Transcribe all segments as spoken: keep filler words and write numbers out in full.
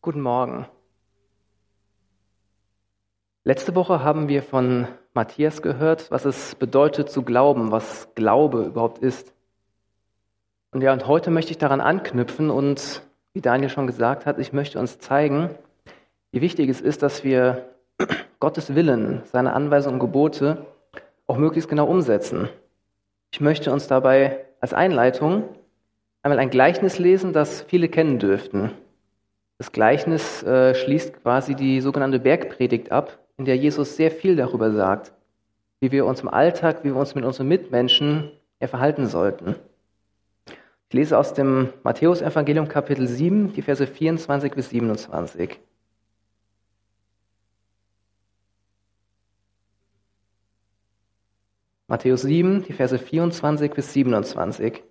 Guten Morgen. Letzte Woche haben wir von Matthias gehört, was es bedeutet zu glauben, was Glaube überhaupt ist. Und ja, und heute möchte ich daran anknüpfen und, wie Daniel schon gesagt hat, ich möchte uns zeigen, wie wichtig es ist, dass wir Gottes Willen, seine Anweisungen und Gebote auch möglichst genau umsetzen. Ich möchte uns dabei als Einleitung einmal ein Gleichnis lesen, das viele kennen dürften. Das Gleichnis äh, schließt quasi die sogenannte Bergpredigt ab, in der Jesus sehr viel darüber sagt, wie wir uns im Alltag, wie wir uns mit unseren Mitmenschen ja, verhalten sollten. Ich lese aus dem Matthäus-Evangelium Kapitel sieben, die Verse vierundzwanzig bis siebenundzwanzig. Matthäus sieben, die Verse vierundzwanzig bis siebenundzwanzig.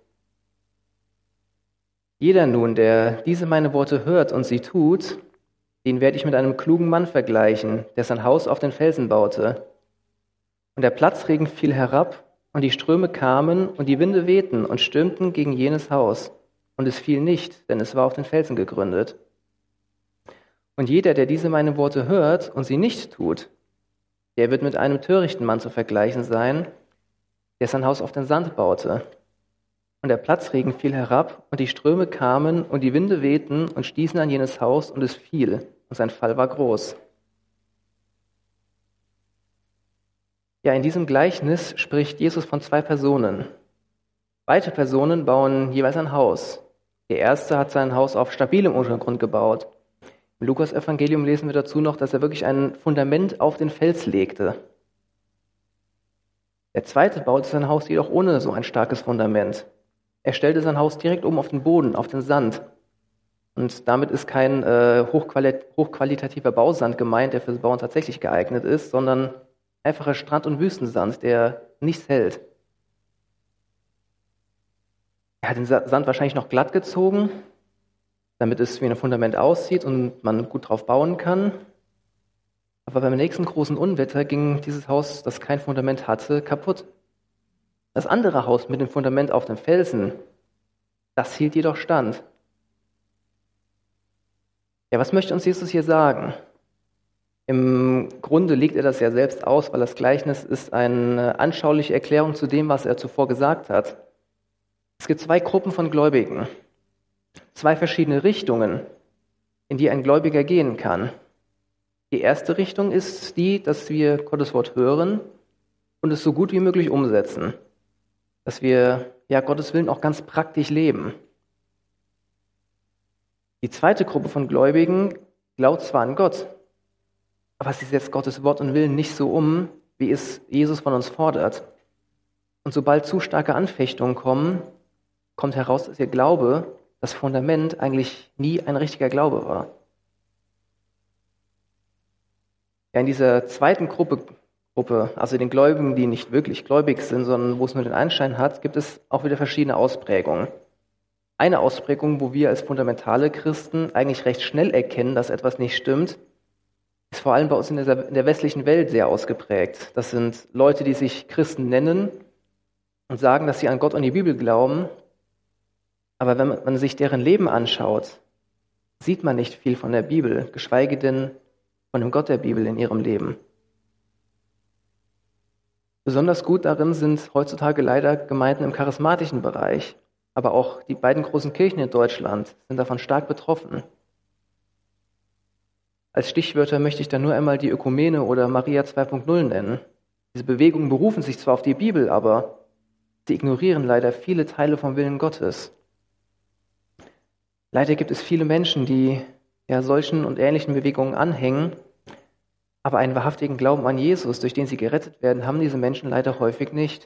Jeder nun, der diese meine Worte hört und sie tut, den werde ich mit einem klugen Mann vergleichen, der sein Haus auf den Felsen baute. Und der Platzregen fiel herab, und die Ströme kamen, und die Winde wehten und stürmten gegen jenes Haus. Und es fiel nicht, denn es war auf den Felsen gegründet. Und jeder, der diese meine Worte hört und sie nicht tut, der wird mit einem törichten Mann zu vergleichen sein, der sein Haus auf den Sand baute. Und der Platzregen fiel herab, und die Ströme kamen, und die Winde wehten und stießen an jenes Haus, und es fiel, und sein Fall war groß. Ja, in diesem Gleichnis spricht Jesus von zwei Personen. Beide Personen bauen jeweils ein Haus. Der erste hat sein Haus auf stabilem Untergrund gebaut. Im Lukas-Evangelium lesen wir dazu noch, dass er wirklich ein Fundament auf den Fels legte. Der zweite baute sein Haus jedoch ohne so ein starkes Fundament. Er stellte sein Haus direkt oben auf den Boden, auf den Sand. Und damit ist kein äh, hochqualit- hochqualitativer Bausand gemeint, der fürs Bauen tatsächlich geeignet ist, sondern einfacher Strand- und Wüstensand, der nichts hält. Er hat den Sand wahrscheinlich noch glatt gezogen, damit es wie ein Fundament aussieht und man gut drauf bauen kann. Aber beim nächsten großen Unwetter ging dieses Haus, das kein Fundament hatte, kaputt. Das andere Haus mit dem Fundament auf dem Felsen, das hielt jedoch stand. Ja, was möchte uns Jesus hier sagen? Im Grunde legt er das ja selbst aus, weil das Gleichnis ist eine anschauliche Erklärung zu dem, was er zuvor gesagt hat. Es gibt zwei Gruppen von Gläubigen, zwei verschiedene Richtungen, in die ein Gläubiger gehen kann. Die erste Richtung ist die, dass wir Gottes Wort hören und es so gut wie möglich umsetzen. Dass wir ja Gottes Willen auch ganz praktisch leben. Die zweite Gruppe von Gläubigen glaubt zwar an Gott, aber sie setzt Gottes Wort und Willen nicht so um, wie es Jesus von uns fordert. Und sobald zu starke Anfechtungen kommen, kommt heraus, dass ihr Glaube, das Fundament, eigentlich nie ein richtiger Glaube war. Ja, in dieser zweiten Gruppe Gruppe, also den Gläubigen, die nicht wirklich gläubig sind, sondern wo es nur den Anschein hat, gibt es auch wieder verschiedene Ausprägungen. Eine Ausprägung, wo wir als fundamentale Christen eigentlich recht schnell erkennen, dass etwas nicht stimmt, ist vor allem bei uns in der, in der westlichen Welt sehr ausgeprägt. Das sind Leute, die sich Christen nennen und sagen, dass sie an Gott und die Bibel glauben, aber wenn man sich deren Leben anschaut, sieht man nicht viel von der Bibel, geschweige denn von dem Gott der Bibel in ihrem Leben. Besonders gut darin sind heutzutage leider Gemeinden im charismatischen Bereich, aber auch die beiden großen Kirchen in Deutschland sind davon stark betroffen. Als Stichwörter möchte ich da nur einmal die Ökumene oder Maria zwei Punkt null nennen. Diese Bewegungen berufen sich zwar auf die Bibel, aber sie ignorieren leider viele Teile vom Willen Gottes. Leider gibt es viele Menschen, die ja solchen und ähnlichen Bewegungen anhängen, aber einen wahrhaftigen Glauben an Jesus, durch den sie gerettet werden, haben diese Menschen leider häufig nicht.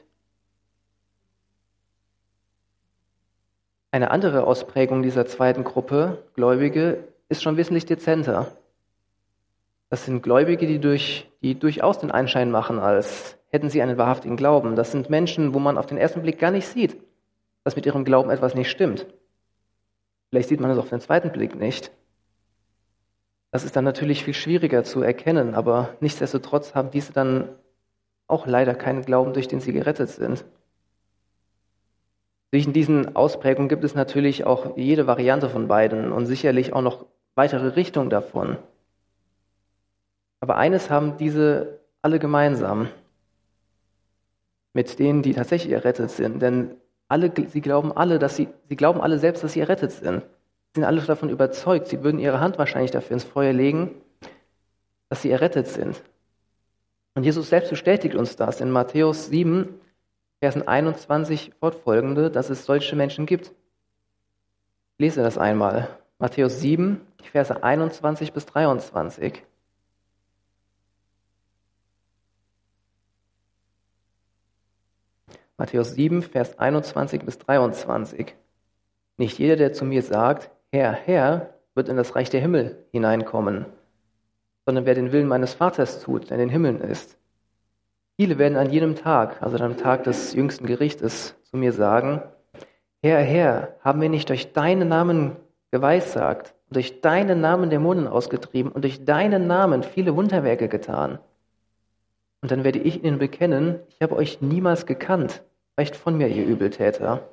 Eine andere Ausprägung dieser zweiten Gruppe, Gläubige, ist schon wesentlich dezenter. Das sind Gläubige, die, durch, die durchaus den Anschein machen, als hätten sie einen wahrhaftigen Glauben. Das sind Menschen, wo man auf den ersten Blick gar nicht sieht, dass mit ihrem Glauben etwas nicht stimmt. Vielleicht sieht man es auf den zweiten Blick nicht. Das ist dann natürlich viel schwieriger zu erkennen, aber nichtsdestotrotz haben diese dann auch leider keinen Glauben, durch den sie gerettet sind. Zwischen diesen Ausprägungen gibt es natürlich auch jede Variante von beiden und sicherlich auch noch weitere Richtung davon. Aber eines haben diese alle gemeinsam mit denen, die tatsächlich errettet sind. Denn alle, sie glauben alle, dass sie, sie glauben alle selbst, dass sie errettet sind. Sie sind alle davon überzeugt. Sie würden ihre Hand wahrscheinlich dafür ins Feuer legen, dass sie errettet sind. Und Jesus selbst bestätigt uns das in Matthäus sieben, Versen einundzwanzig fortfolgende, dass es solche Menschen gibt. Ich lese das einmal. Matthäus sieben, die Verse einundzwanzig bis dreiundzwanzig. Matthäus sieben, Vers einundzwanzig bis dreiundzwanzig. Nicht jeder, der zu mir sagt, Herr, Herr, wird in das Reich der Himmel hineinkommen, sondern wer den Willen meines Vaters tut, der in den Himmeln ist. Viele werden an jenem Tag, also am Tag des jüngsten Gerichtes, zu mir sagen, Herr, Herr, haben wir nicht durch deinen Namen geweissagt und durch deinen Namen Dämonen ausgetrieben und durch deinen Namen viele Wunderwerke getan? Und dann werde ich ihnen bekennen, ich habe euch niemals gekannt, weicht von mir, ihr Übeltäter.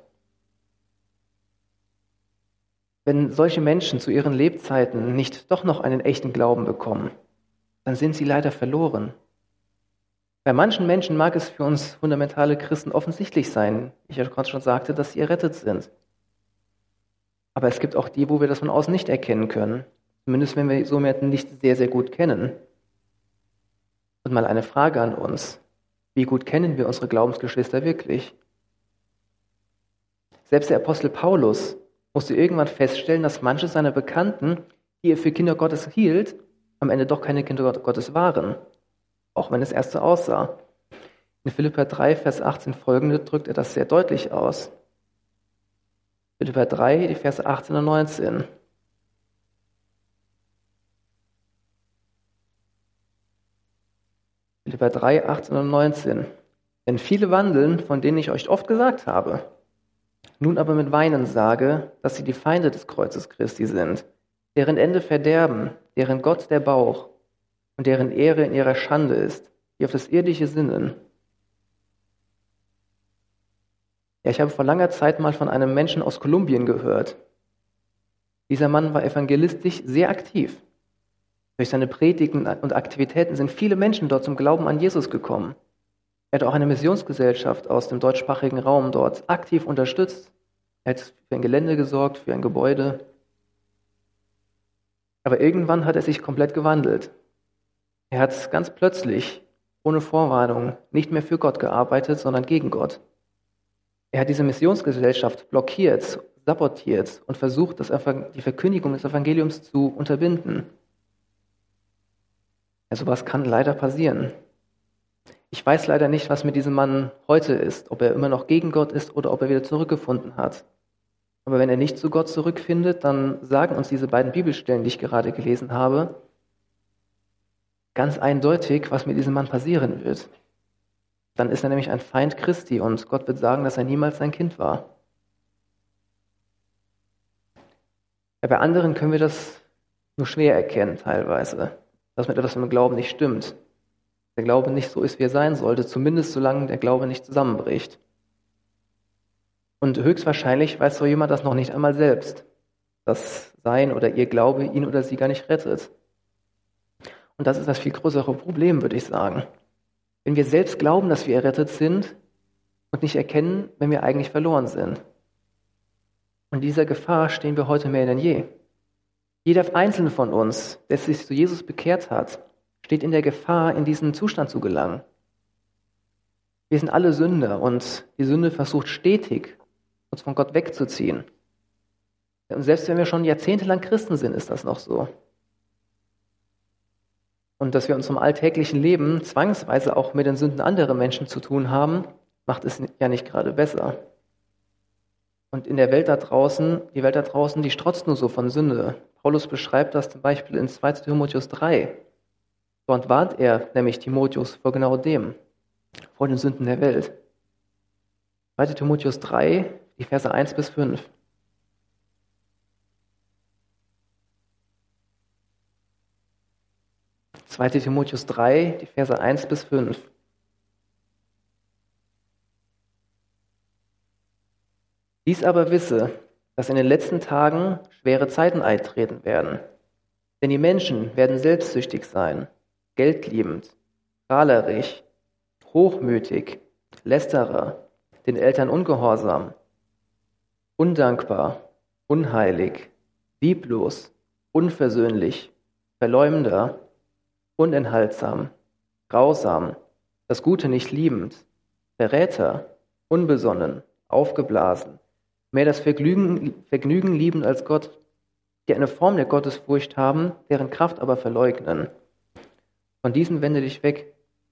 Wenn solche Menschen zu ihren Lebzeiten nicht doch noch einen echten Glauben bekommen, dann sind sie leider verloren. Bei manchen Menschen mag es für uns fundamentale Christen offensichtlich sein, ich ja gerade schon sagte, dass sie errettet sind. Aber es gibt auch die, wo wir das von außen nicht erkennen können, zumindest wenn wir so jemanden nicht sehr, sehr gut kennen. Und mal eine Frage an uns. Wie gut kennen wir unsere Glaubensgeschwister wirklich? Selbst der Apostel Paulus musste irgendwann feststellen, dass manche seiner Bekannten, die er für Kinder Gottes hielt, am Ende doch keine Kinder Gottes waren. Auch wenn es erst so aussah. In Philipper drei, Vers achtzehn folgende drückt er das sehr deutlich aus. Philipper drei, die Verse achtzehn und neunzehn. Philipper drei, achtzehn und neunzehn. Denn viele wandeln, von denen ich euch oft gesagt habe, nun aber mit Weinen sage, dass sie die Feinde des Kreuzes Christi sind, deren Ende Verderben, deren Gott der Bauch und deren Ehre in ihrer Schande ist, die auf das Irdische sinnen. Ja, ich habe vor langer Zeit mal von einem Menschen aus Kolumbien gehört. Dieser Mann war evangelistisch sehr aktiv. Durch seine Predigten und Aktivitäten sind viele Menschen dort zum Glauben an Jesus gekommen. Er hat auch eine Missionsgesellschaft aus dem deutschsprachigen Raum dort aktiv unterstützt. Er hat für ein Gelände gesorgt, für ein Gebäude. Aber irgendwann hat er sich komplett gewandelt. Er hat ganz plötzlich, ohne Vorwarnung, nicht mehr für Gott gearbeitet, sondern gegen Gott. Er hat diese Missionsgesellschaft blockiert, sabotiert und versucht, das Evangel- die Verkündigung des Evangeliums zu unterbinden. Ja, sowas kann leider passieren. Ich weiß leider nicht, was mit diesem Mann heute ist, ob er immer noch gegen Gott ist oder ob er wieder zurückgefunden hat. Aber wenn er nicht zu Gott zurückfindet, dann sagen uns diese beiden Bibelstellen, die ich gerade gelesen habe, ganz eindeutig, was mit diesem Mann passieren wird. Dann ist er nämlich ein Feind Christi und Gott wird sagen, dass er niemals sein Kind war. Ja, bei anderen können wir das nur schwer erkennen teilweise, dass mit etwas im Glauben nicht stimmt. Der Glaube nicht so ist, wie er sein sollte, zumindest solange der Glaube nicht zusammenbricht. Und höchstwahrscheinlich weiß so jemand das noch nicht einmal selbst, dass sein oder ihr Glaube ihn oder sie gar nicht rettet. Und das ist das viel größere Problem, würde ich sagen. Wenn wir selbst glauben, dass wir errettet sind und nicht erkennen, wenn wir eigentlich verloren sind. Und dieser Gefahr stehen wir heute mehr denn je. Jeder Einzelne von uns, der sich zu Jesus bekehrt hat, steht in der Gefahr, in diesen Zustand zu gelangen. Wir sind alle Sünder und die Sünde versucht stetig, uns von Gott wegzuziehen. Und selbst wenn wir schon jahrzehntelang Christen sind, ist das noch so. Und dass wir in unserem alltäglichen Leben zwangsweise auch mit den Sünden anderer Menschen zu tun haben, macht es ja nicht gerade besser. Und in der Welt da draußen, die Welt da draußen, die strotzt nur so von Sünde. Paulus beschreibt das zum Beispiel in zweiter Timotheus drei. Dort warnt er nämlich Timotheus vor genau dem, vor den Sünden der Welt. zweiter Timotheus drei, die Verse eins bis fünf. zweiter Timotheus drei, die Verse eins bis fünf. Dies aber wisse, dass in den letzten Tagen schwere Zeiten eintreten werden. Denn die Menschen werden selbstsüchtig sein, geldliebend, prahlerig, hochmütig, Lästerer, den Eltern ungehorsam, undankbar, unheilig, lieblos, unversöhnlich, Verleumder, unenthaltsam, grausam, das Gute nicht liebend, Verräter, unbesonnen, aufgeblasen, mehr das Vergnügen, Vergnügen liebend als Gott, die eine Form der Gottesfurcht haben, deren Kraft aber verleugnen. Von diesen wende dich weg.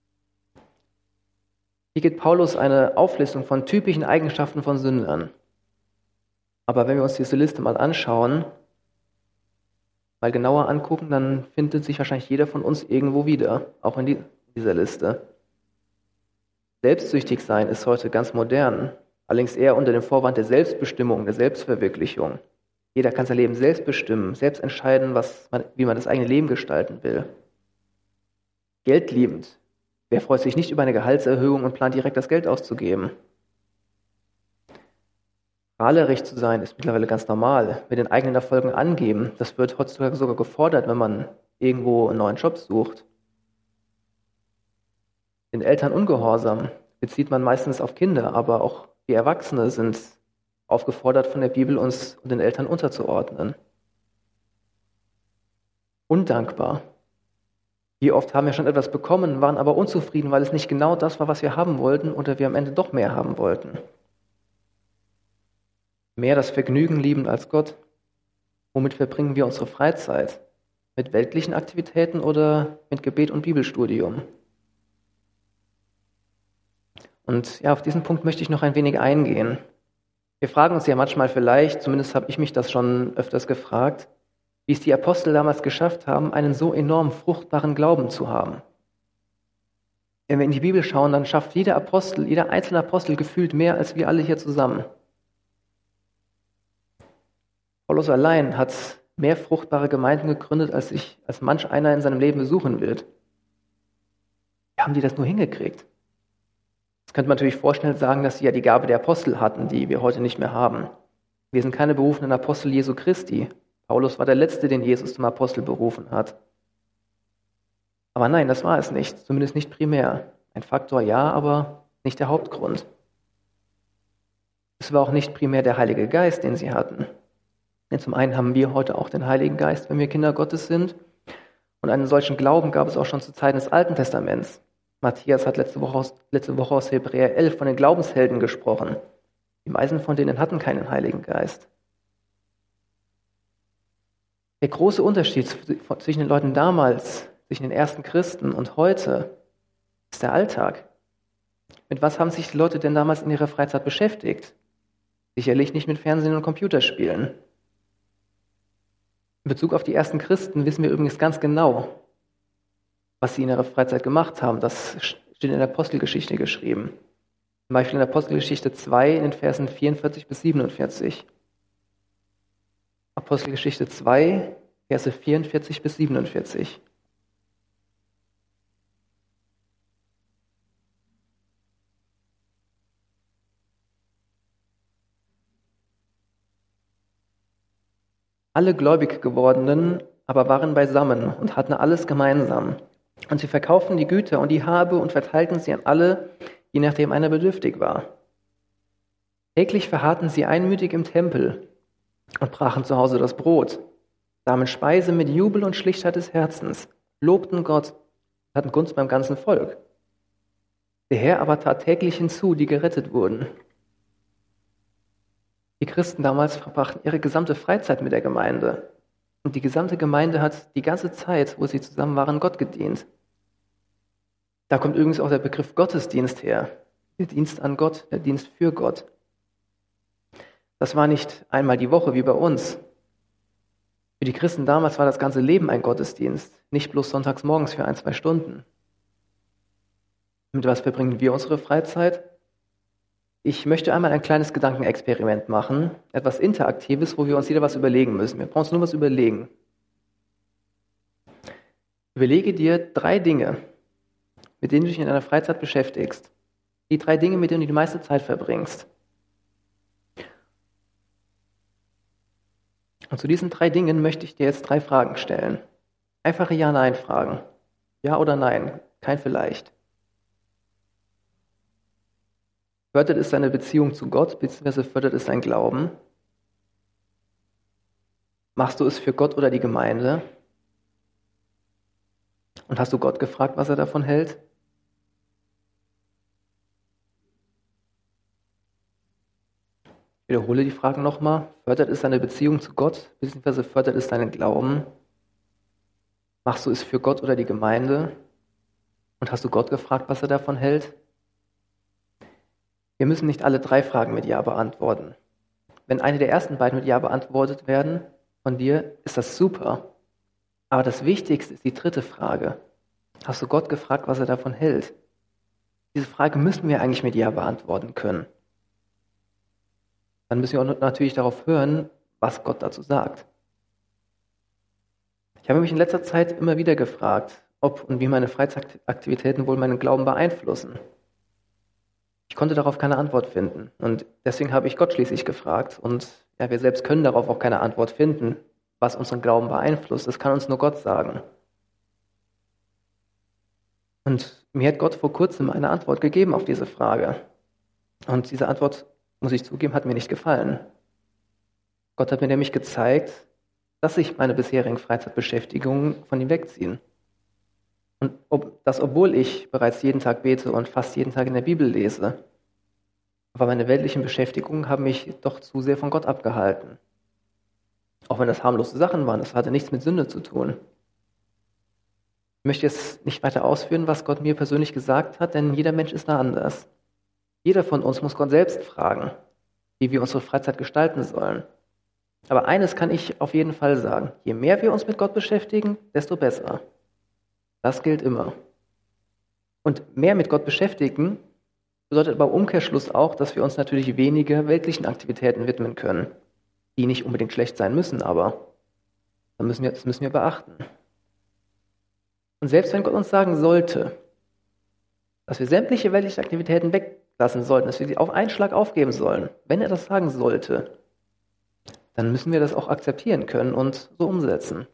Hier gibt Paulus eine Auflistung von typischen Eigenschaften von Sündern. Aber wenn wir uns diese Liste mal anschauen, mal genauer angucken, dann findet sich wahrscheinlich jeder von uns irgendwo wieder, auch in die, dieser Liste. Selbstsüchtig sein ist heute ganz modern, allerdings eher unter dem Vorwand der Selbstbestimmung, der Selbstverwirklichung. Jeder kann sein Leben selbst bestimmen, selbst entscheiden, was man, wie man das eigene Leben gestalten will. Geldliebend. Wer freut sich nicht über eine Gehaltserhöhung und plant direkt das Geld auszugeben? Prahlerig zu sein ist mittlerweile ganz normal. Mit den eigenen Erfolgen angeben, das wird heutzutage sogar gefordert, wenn man irgendwo einen neuen Job sucht. Den Eltern ungehorsam bezieht man meistens auf Kinder, aber auch wir Erwachsene sind aufgefordert von der Bibel, uns den Eltern unterzuordnen. Undankbar. Wie oft haben wir schon etwas bekommen, waren aber unzufrieden, weil es nicht genau das war, was wir haben wollten oder wir am Ende doch mehr haben wollten. Mehr das Vergnügen lieben als Gott. Womit verbringen wir unsere Freizeit? Mit weltlichen Aktivitäten oder mit Gebet und Bibelstudium? Und ja, auf diesen Punkt möchte ich noch ein wenig eingehen. Wir fragen uns ja manchmal vielleicht, zumindest habe ich mich das schon öfters gefragt, wie es die Apostel damals geschafft haben, einen so enorm fruchtbaren Glauben zu haben. Wenn wir in die Bibel schauen, dann schafft jeder Apostel, jeder einzelne Apostel gefühlt mehr als wir alle hier zusammen. Paulus allein hat mehr fruchtbare Gemeinden gegründet, als ich, als manch einer in seinem Leben besuchen wird. Wie haben die das nur hingekriegt? Jetzt könnte man natürlich vorschnell sagen, dass sie ja die Gabe der Apostel hatten, die wir heute nicht mehr haben. Wir sind keine berufenen Apostel Jesu Christi. Paulus war der Letzte, den Jesus zum Apostel berufen hat. Aber nein, das war es nicht, zumindest nicht primär. Ein Faktor ja, aber nicht der Hauptgrund. Es war auch nicht primär der Heilige Geist, den sie hatten. Denn zum einen haben wir heute auch den Heiligen Geist, wenn wir Kinder Gottes sind. Und einen solchen Glauben gab es auch schon zu Zeiten des Alten Testaments. Matthias hat letzte Woche aus, letzte Woche aus Hebräer elf von den Glaubenshelden gesprochen. Die meisten von denen hatten keinen Heiligen Geist. Der große Unterschied zwischen den Leuten damals, zwischen den ersten Christen und heute, ist der Alltag. Mit was haben sich die Leute denn damals in ihrer Freizeit beschäftigt? Sicherlich nicht mit Fernsehen und Computerspielen. In Bezug auf die ersten Christen wissen wir übrigens ganz genau, was sie in ihrer Freizeit gemacht haben. Das steht in der Apostelgeschichte geschrieben. Zum Beispiel in der Apostelgeschichte zwei in den Versen vierundvierzig bis siebenundvierzig. Apostelgeschichte zwei, Verse vierundvierzig bis siebenundvierzig. Alle gläubig gewordenen aber waren beisammen und hatten alles gemeinsam. Und sie verkauften die Güter und die Habe und verteilten sie an alle, je nachdem einer bedürftig war. Täglich verharrten sie einmütig im Tempel und brachen zu Hause das Brot, nahmen Speise mit Jubel und Schlichtheit des Herzens, lobten Gott, hatten Gunst beim ganzen Volk. Der Herr aber tat täglich hinzu, die gerettet wurden. Die Christen damals verbrachten ihre gesamte Freizeit mit der Gemeinde. Und die gesamte Gemeinde hat die ganze Zeit, wo sie zusammen waren, Gott gedient. Da kommt übrigens auch der Begriff Gottesdienst her. Der Dienst an Gott, der Dienst für Gott. Das war nicht einmal die Woche wie bei uns. Für die Christen damals war das ganze Leben ein Gottesdienst, nicht bloß sonntags morgens für ein, zwei Stunden. Mit was verbringen wir unsere Freizeit? Ich möchte einmal ein kleines Gedankenexperiment machen, etwas Interaktives, wo wir uns jeder was überlegen müssen. Wir brauchen uns nur was überlegen. Überlege dir drei Dinge, mit denen du dich in deiner Freizeit beschäftigst. Die drei Dinge, mit denen du die meiste Zeit verbringst. Und zu diesen drei Dingen möchte ich dir jetzt drei Fragen stellen. Einfache Ja-Nein-Fragen. Ja oder nein? Kein vielleicht. Fördert es deine Beziehung zu Gott, beziehungsweise fördert es dein Glauben? Machst du es für Gott oder die Gemeinde? Und hast du Gott gefragt, was er davon hält? Ich wiederhole die Fragen nochmal. Fördert es deine Beziehung zu Gott, beziehungsweise fördert es deinen Glauben? Machst du es für Gott oder die Gemeinde? Und hast du Gott gefragt, was er davon hält? Wir müssen nicht alle drei Fragen mit Ja beantworten. Wenn eine der ersten beiden mit Ja beantwortet werden von dir, ist das super. Aber das Wichtigste ist die dritte Frage. Hast du Gott gefragt, was er davon hält? Diese Frage müssen wir eigentlich mit Ja beantworten können. Dann müssen wir auch natürlich darauf hören, was Gott dazu sagt. Ich habe mich in letzter Zeit immer wieder gefragt, ob und wie meine Freizeitaktivitäten wohl meinen Glauben beeinflussen. Ich konnte darauf keine Antwort finden und deswegen habe ich Gott schließlich gefragt und ja, wir selbst können darauf auch keine Antwort finden, was unseren Glauben beeinflusst. Das kann uns nur Gott sagen. Und mir hat Gott vor kurzem eine Antwort gegeben auf diese Frage. Und diese Antwort, muss ich zugeben, hat mir nicht gefallen. Gott hat mir nämlich gezeigt, dass sich meine bisherigen Freizeitbeschäftigungen von ihm wegziehen. Und ob, das, obwohl ich bereits jeden Tag bete und fast jeden Tag in der Bibel lese. Aber meine weltlichen Beschäftigungen haben mich doch zu sehr von Gott abgehalten. Auch wenn das harmlose Sachen waren, das hatte nichts mit Sünde zu tun. Ich möchte jetzt nicht weiter ausführen, was Gott mir persönlich gesagt hat, denn jeder Mensch ist da anders. Jeder von uns muss Gott selbst fragen, wie wir unsere Freizeit gestalten sollen. Aber eines kann ich auf jeden Fall sagen: Je mehr wir uns mit Gott beschäftigen, desto besser. Das gilt immer. Und mehr mit Gott beschäftigen bedeutet aber im Umkehrschluss auch, dass wir uns natürlich weniger weltlichen Aktivitäten widmen können, die nicht unbedingt schlecht sein müssen, aber das müssen wir, das müssen wir beachten. Und selbst wenn Gott uns sagen sollte, dass wir sämtliche weltliche Aktivitäten weglassen sollten, dass wir sie auf einen Schlag aufgeben sollen, wenn er das sagen sollte, dann müssen wir das auch akzeptieren können und so umsetzen.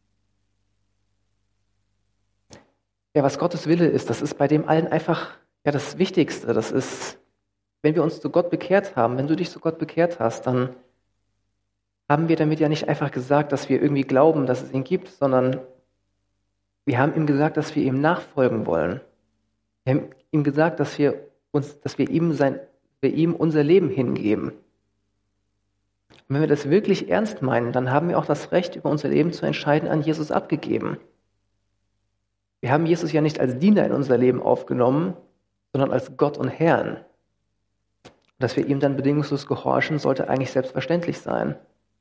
Ja, was Gottes Wille ist, das ist bei dem allen einfach ja das Wichtigste. Das ist, wenn wir uns zu Gott bekehrt haben, wenn du dich zu Gott bekehrt hast, dann haben wir damit ja nicht einfach gesagt, dass wir irgendwie glauben, dass es ihn gibt, sondern wir haben ihm gesagt, dass wir ihm nachfolgen wollen. Wir haben ihm gesagt, dass wir uns, dass wir ihm sein, wir ihm unser Leben hingeben. Und wenn wir das wirklich ernst meinen, dann haben wir auch das Recht, über unser Leben zu entscheiden, an Jesus abgegeben. Wir haben Jesus ja nicht als Diener in unser Leben aufgenommen, sondern als Gott und Herrn. Und dass wir ihm dann bedingungslos gehorchen, sollte eigentlich selbstverständlich sein.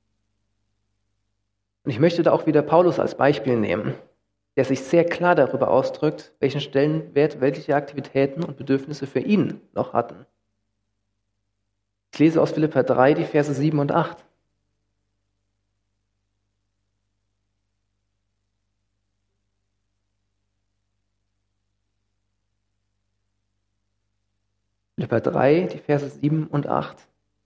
Und ich möchte da auch wieder Paulus als Beispiel nehmen, der sich sehr klar darüber ausdrückt, welchen Stellenwert weltliche Aktivitäten und Bedürfnisse für ihn noch hatten. Ich lese aus Philipper drei die Verse sieben und acht. Philipper drei, die Verse sieben und acht.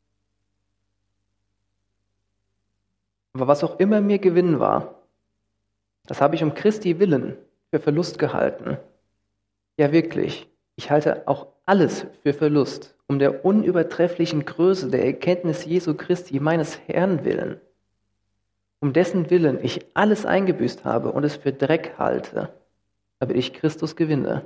Aber was auch immer mir Gewinn war, das habe ich um Christi willen für Verlust gehalten. Ja wirklich, ich halte auch alles für Verlust, um der unübertrefflichen Größe der Erkenntnis Jesu Christi, meines Herrn willen, um dessen Willen ich alles eingebüßt habe und es für Dreck halte, damit ich Christus gewinne.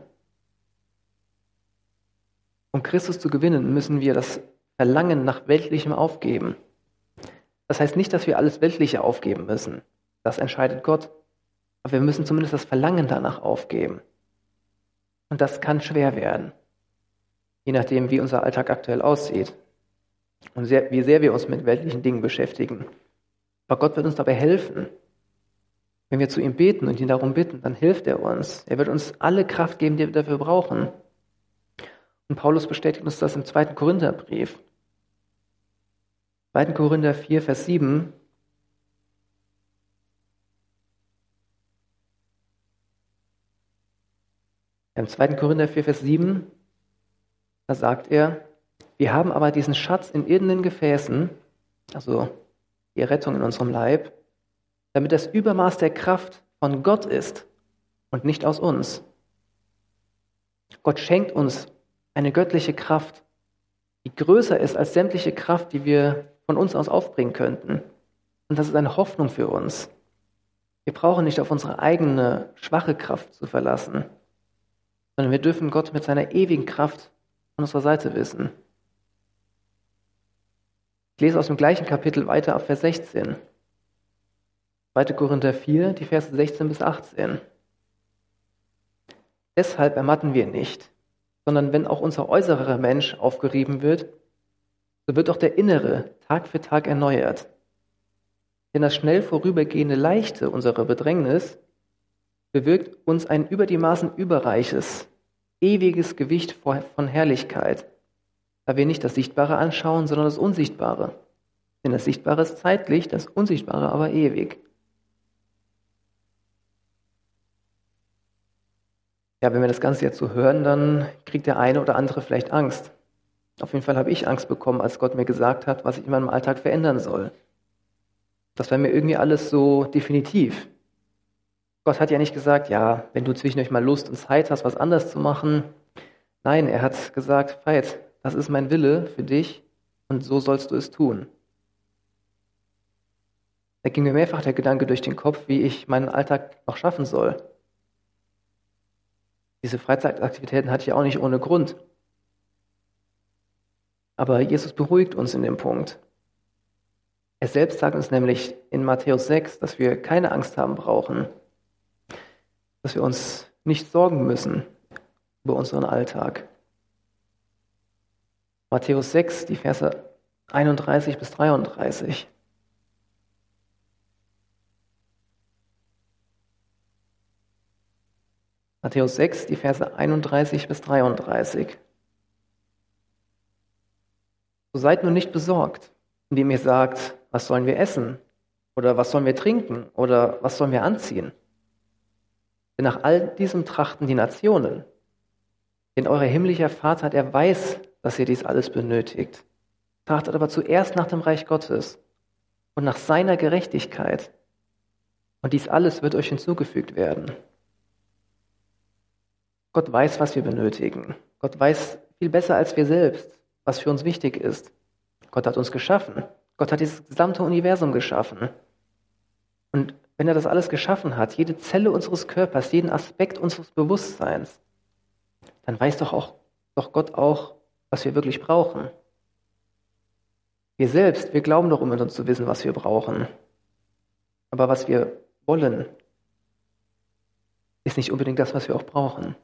Um Christus zu gewinnen, müssen wir das Verlangen nach Weltlichem aufgeben. Das heißt nicht, dass wir alles Weltliche aufgeben müssen. Das entscheidet Gott. Aber wir müssen zumindest das Verlangen danach aufgeben. Und das kann schwer werden, je nachdem, wie unser Alltag aktuell aussieht und sehr, wie sehr wir uns mit weltlichen Dingen beschäftigen. Aber Gott wird uns dabei helfen. Wenn wir zu ihm beten und ihn darum bitten, dann hilft er uns. Er wird uns alle Kraft geben, die wir dafür brauchen. Und Paulus bestätigt uns das im zweiten Korintherbrief. zweiten Korinther vier, Vers sieben. Im zweiten Korinther vier, Vers sieben, da sagt er, wir haben aber diesen Schatz in irdenen Gefäßen, also die Errettung in unserem Leib, damit das Übermaß der Kraft von Gott ist und nicht aus uns. Gott schenkt uns eine göttliche Kraft, die größer ist als sämtliche Kraft, die wir von uns aus aufbringen könnten. Und das ist eine Hoffnung für uns. Wir brauchen nicht auf unsere eigene schwache Kraft zu verlassen, sondern wir dürfen Gott mit seiner ewigen Kraft an unserer Seite wissen. Ich lese aus dem gleichen Kapitel weiter ab Vers sechzehn. zweiter Korinther vier, die Verse sechzehn bis achtzehn. Deshalb ermatten wir nicht, sondern wenn auch unser äußerer Mensch aufgerieben wird, so wird auch der innere Tag für Tag erneuert. Denn das schnell vorübergehende Leichte unserer Bedrängnis bewirkt uns ein über die Maßen überreiches, ewiges Gewicht von Herrlichkeit, da wir nicht das Sichtbare anschauen, sondern das Unsichtbare. Denn das Sichtbare ist zeitlich, das Unsichtbare aber ewig. Ja, wenn wir das Ganze jetzt so hören, dann kriegt der eine oder andere vielleicht Angst. Auf jeden Fall habe ich Angst bekommen, als Gott mir gesagt hat, was ich in meinem Alltag verändern soll. Das war mir irgendwie alles so definitiv. Gott hat ja nicht gesagt, ja, wenn du zwischendurch mal Lust und Zeit hast, was anders zu machen. Nein, er hat gesagt, Veit, das ist mein Wille für dich und so sollst du es tun. Da ging mir mehrfach der Gedanke durch den Kopf, wie ich meinen Alltag noch schaffen soll. Diese Freizeitaktivitäten hatte ich auch nicht ohne Grund. Aber Jesus beruhigt uns in dem Punkt. Er selbst sagt uns nämlich in Matthäus sechs, dass wir keine Angst haben brauchen, dass wir uns nicht sorgen müssen über unseren Alltag. Matthäus sechs, die Verse einunddreißig bis dreiunddreißig. Matthäus sechs, die Verse einunddreißig bis dreiunddreißig. So seid nun nicht besorgt, indem ihr sagt, was sollen wir essen? Oder was sollen wir trinken? Oder was sollen wir anziehen? Denn nach all diesem trachten die Nationen. Denn euer himmlischer Vater, der weiß, dass ihr dies alles benötigt. Trachtet aber zuerst nach dem Reich Gottes und nach seiner Gerechtigkeit. Und dies alles wird euch hinzugefügt werden. Gott weiß, was wir benötigen. Gott weiß viel besser als wir selbst, was für uns wichtig ist. Gott hat uns geschaffen. Gott hat dieses gesamte Universum geschaffen. Und wenn er das alles geschaffen hat, jede Zelle unseres Körpers, jeden Aspekt unseres Bewusstseins, dann weiß doch auch doch Gott auch, was wir wirklich brauchen. Wir selbst, wir glauben doch immer zu wissen, was wir brauchen. Aber was wir wollen, ist nicht unbedingt das, was wir auch brauchen.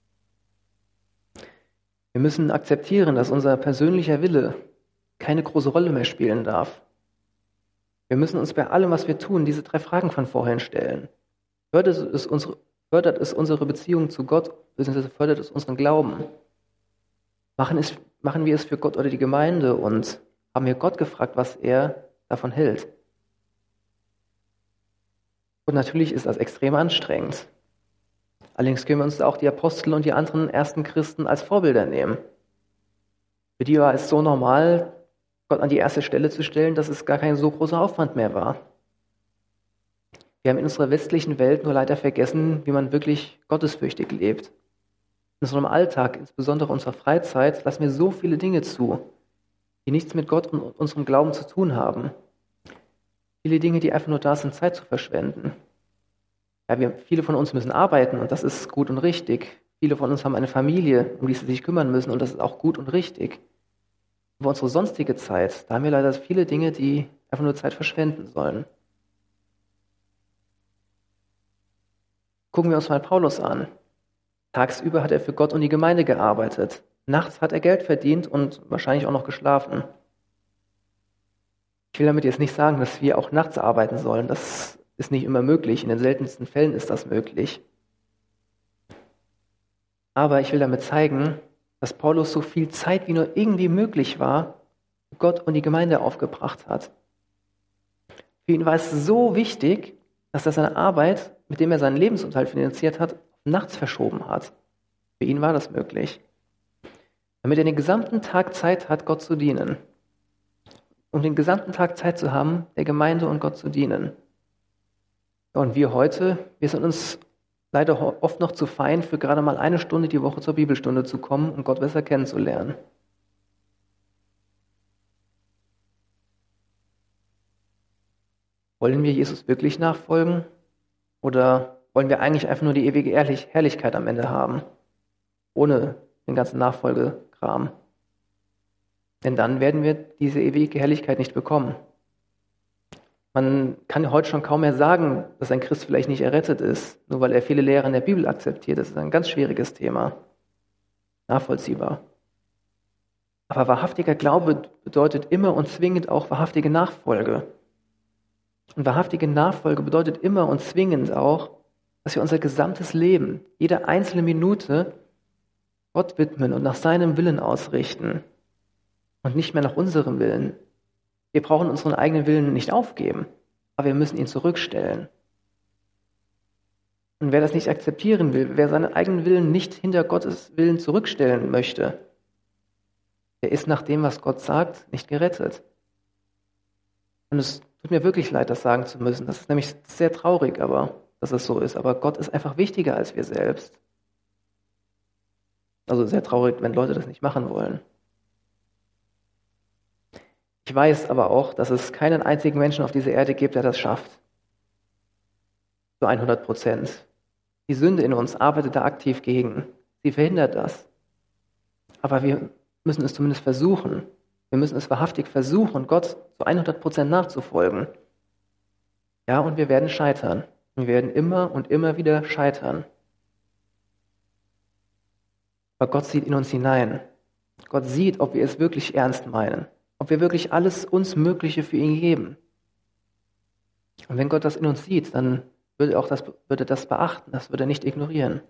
Wir müssen akzeptieren, dass unser persönlicher Wille keine große Rolle mehr spielen darf. Wir müssen uns bei allem, was wir tun, diese drei Fragen von vorhin stellen. Fördert es unsere, fördert es unsere Beziehung zu Gott, beziehungsweise fördert es unseren Glauben? Machen, es, machen wir es für Gott oder die Gemeinde und haben wir Gott gefragt, was er davon hält? Und natürlich ist das extrem anstrengend. Allerdings können wir uns auch die Apostel und die anderen ersten Christen als Vorbilder nehmen. Für die war es so normal, Gott an die erste Stelle zu stellen, dass es gar kein so großer Aufwand mehr war. Wir haben in unserer westlichen Welt nur leider vergessen, wie man wirklich gottesfürchtig lebt. In unserem Alltag, insbesondere unserer Freizeit, lassen wir so viele Dinge zu, die nichts mit Gott und unserem Glauben zu tun haben. Viele Dinge, die einfach nur da sind, Zeit zu verschwenden. Ja, wir, viele von uns müssen arbeiten und das ist gut und richtig. Viele von uns haben eine Familie, um die sie sich kümmern müssen und das ist auch gut und richtig. Aber unsere sonstige Zeit, da haben wir leider viele Dinge, die einfach nur Zeit verschwenden sollen. Gucken wir uns mal Paulus an. Tagsüber hat er für Gott und die Gemeinde gearbeitet. Nachts hat er Geld verdient und wahrscheinlich auch noch geschlafen. Ich will damit jetzt nicht sagen, dass wir auch nachts arbeiten sollen. Das ist nicht immer möglich. In den seltensten Fällen ist das möglich. Aber ich will damit zeigen, dass Paulus so viel Zeit wie nur irgendwie möglich war, Gott und die Gemeinde aufgebracht hat. Für ihn war es so wichtig, dass er seine Arbeit, mit dem er seinen Lebensunterhalt finanziert hat, nachts verschoben hat. Für ihn war das möglich. Damit er den gesamten Tag Zeit hat, Gott zu dienen. Um den gesamten Tag Zeit zu haben, der Gemeinde und Gott zu dienen. Ja, und wir heute, wir sind uns leider ho- oft noch zu fein, für gerade mal eine Stunde die Woche zur Bibelstunde zu kommen und Gott besser kennenzulernen. Wollen wir Jesus wirklich nachfolgen? Oder wollen wir eigentlich einfach nur die ewige Ehrlich Herrlichkeit am Ende haben, ohne den ganzen Nachfolgekram? Denn dann werden wir diese ewige Herrlichkeit nicht bekommen. Man kann heute schon kaum mehr sagen, dass ein Christ vielleicht nicht errettet ist, nur weil er viele Lehren der Bibel akzeptiert. Das ist ein ganz schwieriges Thema. Nachvollziehbar. Aber wahrhaftiger Glaube bedeutet immer und zwingend auch wahrhaftige Nachfolge. Und wahrhaftige Nachfolge bedeutet immer und zwingend auch, dass wir unser gesamtes Leben, jede einzelne Minute Gott widmen und nach seinem Willen ausrichten und nicht mehr nach unserem Willen. Wir brauchen unseren eigenen Willen nicht aufgeben, aber wir müssen ihn zurückstellen. Und wer das nicht akzeptieren will, wer seinen eigenen Willen nicht hinter Gottes Willen zurückstellen möchte, der ist nach dem, was Gott sagt, nicht gerettet. Und es tut mir wirklich leid, das sagen zu müssen. Das ist nämlich sehr traurig, aber dass es so ist. Aber Gott ist einfach wichtiger als wir selbst. Also sehr traurig, wenn Leute das nicht machen wollen. Ich weiß aber auch, dass es keinen einzigen Menschen auf dieser Erde gibt, der das schafft. Zu hundert Prozent. Die Sünde in uns arbeitet da aktiv gegen. Sie verhindert das. Aber wir müssen es zumindest versuchen. Wir müssen es wahrhaftig versuchen, Gott zu hundert Prozent nachzufolgen. Ja, und wir werden scheitern. Wir werden immer und immer wieder scheitern. Aber Gott sieht in uns hinein. Gott sieht, ob wir es wirklich ernst meinen. Ob wir wirklich alles uns Mögliche für ihn geben. Und wenn Gott das in uns sieht, dann würde er auch das, würde das beachten, das würde er nicht ignorieren.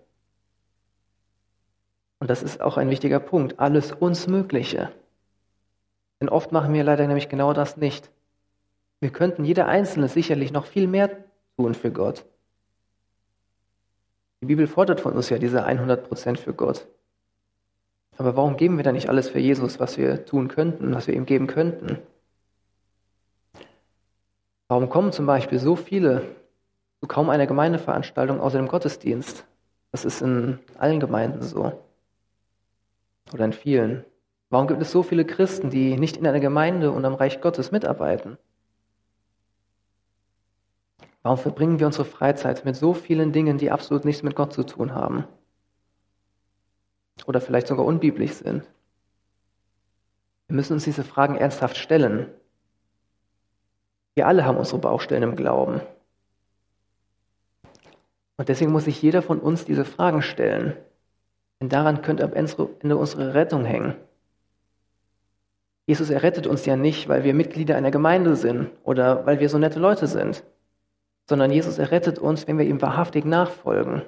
Und das ist auch ein wichtiger Punkt, alles uns Mögliche. Denn oft machen wir leider nämlich genau das nicht. Wir könnten jeder Einzelne sicherlich noch viel mehr tun für Gott. Die Bibel fordert von uns ja diese hundert Prozent für Gott. Aber warum geben wir dann nicht alles für Jesus, was wir tun könnten, was wir ihm geben könnten? Warum kommen zum Beispiel so viele zu kaum einer Gemeindeveranstaltung außer dem Gottesdienst? Das ist in allen Gemeinden so. Oder in vielen. Warum gibt es so viele Christen, die nicht in einer Gemeinde und am Reich Gottes mitarbeiten? Warum verbringen wir unsere Freizeit mit so vielen Dingen, die absolut nichts mit Gott zu tun haben? Oder vielleicht sogar unbiblisch sind? Wir müssen uns diese Fragen ernsthaft stellen. Wir alle haben unsere Baustellen im Glauben. Und deswegen muss sich jeder von uns diese Fragen stellen. Denn daran könnte am Ende unsere Rettung hängen. Jesus errettet uns ja nicht, weil wir Mitglieder einer Gemeinde sind oder weil wir so nette Leute sind, sondern Jesus errettet uns, wenn wir ihm wahrhaftig nachfolgen.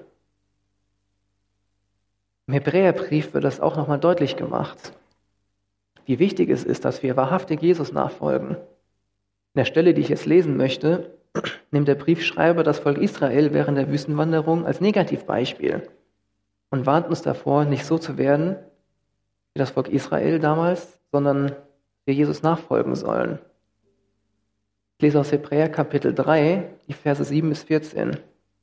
Im Hebräerbrief wird das auch nochmal deutlich gemacht, wie wichtig es ist, dass wir wahrhaftig Jesus nachfolgen. In der Stelle, die ich jetzt lesen möchte, nimmt der Briefschreiber das Volk Israel während der Wüstenwanderung als Negativbeispiel und warnt uns davor, nicht so zu werden wie das Volk Israel damals, sondern wir Jesus nachfolgen sollen. Ich lese aus Hebräer Kapitel drei, die Verse sieben bis vierzehn.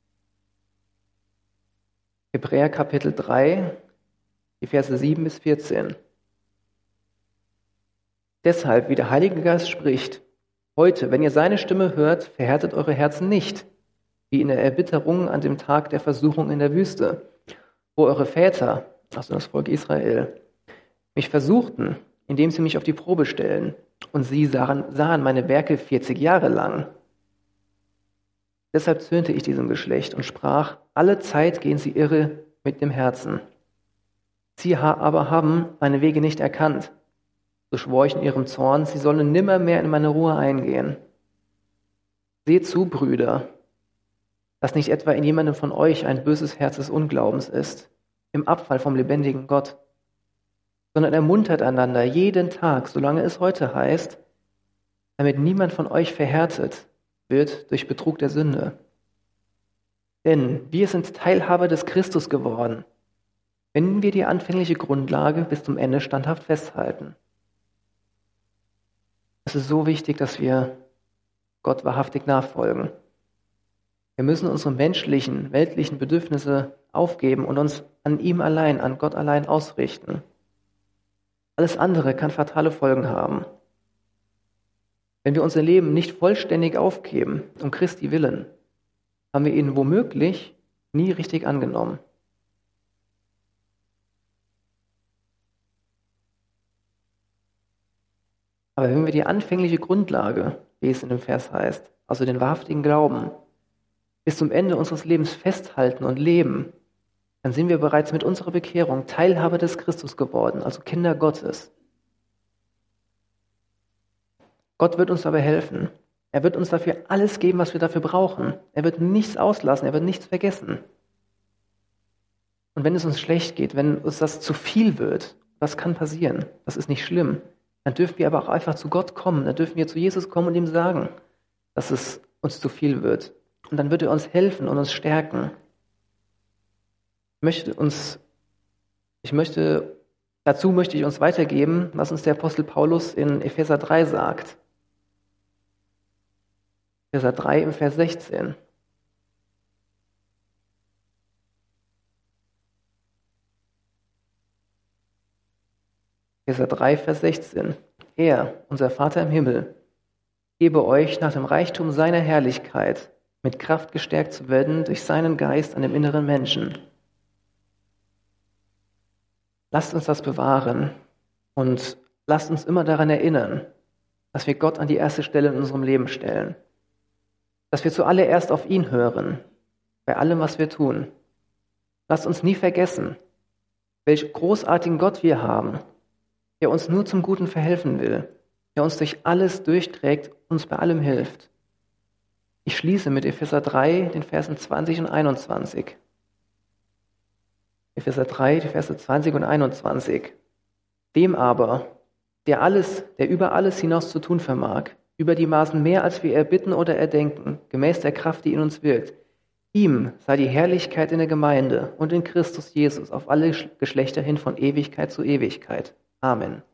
Hebräer Kapitel drei, die Verse sieben bis vierzehn. Deshalb, wie der Heilige Geist spricht, heute, wenn ihr seine Stimme hört, verhärtet eure Herzen nicht, wie in der Erbitterung an dem Tag der Versuchung in der Wüste, wo eure Väter, also das Volk Israel, mich versuchten, indem sie mich auf die Probe stellen, und sie sahen, sahen meine Werke vierzig Jahre lang. Deshalb zürnte ich diesem Geschlecht und sprach, alle Zeit gehen sie irre mit dem Herzen. Sie aber haben meine Wege nicht erkannt. So schwor ich in ihrem Zorn, sie sollen nimmer mehr in meine Ruhe eingehen. Seht zu, Brüder, dass nicht etwa in jemandem von euch ein böses Herz des Unglaubens ist, im Abfall vom lebendigen Gott, sondern ermuntert einander jeden Tag, solange es heute heißt, damit niemand von euch verhärtet wird durch Betrug der Sünde. Denn wir sind Teilhaber des Christus geworden, wenn wir die anfängliche Grundlage bis zum Ende standhaft festhalten. Es ist so wichtig, dass wir Gott wahrhaftig nachfolgen. Wir müssen unsere menschlichen, weltlichen Bedürfnisse aufgeben und uns an ihm allein, an Gott allein ausrichten. Alles andere kann fatale Folgen haben. Wenn wir unser Leben nicht vollständig aufgeben, um Christi willen, haben wir ihn womöglich nie richtig angenommen. Aber wenn wir die anfängliche Grundlage, wie es in dem Vers heißt, also den wahrhaftigen Glauben, bis zum Ende unseres Lebens festhalten und leben, dann sind wir bereits mit unserer Bekehrung Teilhaber des Christus geworden, also Kinder Gottes. Gott wird uns dabei helfen. Er wird uns dafür alles geben, was wir dafür brauchen. Er wird nichts auslassen, er wird nichts vergessen. Und wenn es uns schlecht geht, wenn uns das zu viel wird, was kann passieren? Das ist nicht schlimm. Dann dürfen wir aber auch einfach zu Gott kommen. Dann dürfen wir zu Jesus kommen und ihm sagen, dass es uns zu viel wird. Und dann wird er uns helfen und uns stärken. Ich möchte uns, ich möchte, dazu möchte ich uns weitergeben, was uns der Apostel Paulus in Epheser drei sagt. Epheser drei im Vers sechzehn. Epheser drei, Vers sechzehn. Er, unser Vater im Himmel, gebe euch nach dem Reichtum seiner Herrlichkeit mit Kraft gestärkt zu werden durch seinen Geist an dem inneren Menschen. Lasst uns das bewahren und lasst uns immer daran erinnern, dass wir Gott an die erste Stelle in unserem Leben stellen. Dass wir zuallererst auf ihn hören, bei allem, was wir tun. Lasst uns nie vergessen, welch großartigen Gott wir haben, der uns nur zum Guten verhelfen will, der uns durch alles durchträgt, uns bei allem hilft. Ich schließe mit Epheser drei, den Versen zwanzig und einundzwanzig. Epheser drei, die Verse zwanzig und einundzwanzig. Dem aber, der alles, der über alles hinaus zu tun vermag, über die Maßen mehr, als wir erbitten oder erdenken, gemäß der Kraft, die in uns wirkt, ihm sei die Herrlichkeit in der Gemeinde und in Christus Jesus auf alle Geschlechter hin von Ewigkeit zu Ewigkeit. Amen.